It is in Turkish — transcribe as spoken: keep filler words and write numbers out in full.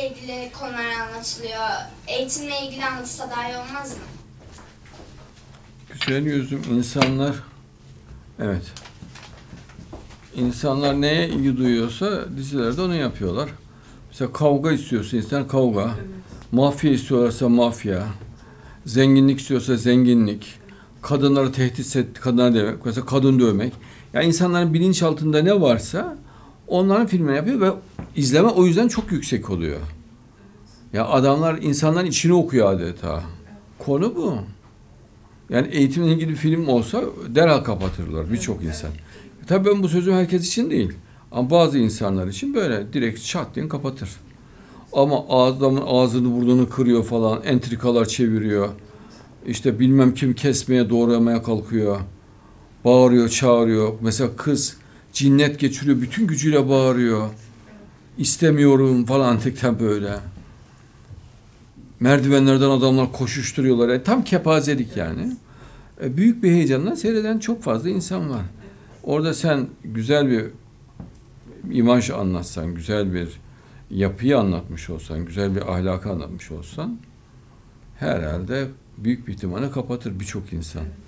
eğitimle ilgili konular anlatılıyor. Eğitimle ilgili anlatılsa daha iyi olmaz mı? Güzel yüzüm insanlar, evet. İnsanlar neye ilgi duyuyorsa dizilerde onu yapıyorlar. Mesela kavga istiyorsa insan kavga, evet. Mafya istiyorlarsa mafya, zenginlik istiyorsa zenginlik, kadınları tehdit et, kadınları dövmek, mesela kadın dövmek. Yani insanların bilinçaltında ne varsa onların filmini yapıyor ve izleme o yüzden çok yüksek oluyor. Ya adamlar insanların içini okuyor adeta. Konu bu. Yani eğitimle ilgili bir film olsa derhal kapatırlar birçok insan. E tabii ben bu sözüm herkes için değil. Ama bazı insanlar için böyle direkt çat diye kapatır. Ama adamın ağzını burnunu kırıyor falan, entrikalar çeviriyor. İşte bilmem kim kesmeye, doğramaya kalkıyor. Bağırıyor, çağırıyor. Mesela kız cinnet geçiriyor, bütün gücüyle bağırıyor. İstemiyorum falan tekten böyle. Merdivenlerden adamlar koşuşturuyorlar. E, tam kepazelik yani. E, büyük bir heyecanla seyreden çok fazla insan var. Orada sen güzel bir imaj anlatsan, güzel bir yapıyı anlatmış olsan, güzel bir ahlakı anlatmış olsan herhalde büyük bir ihtimalle kapatır birçok insan.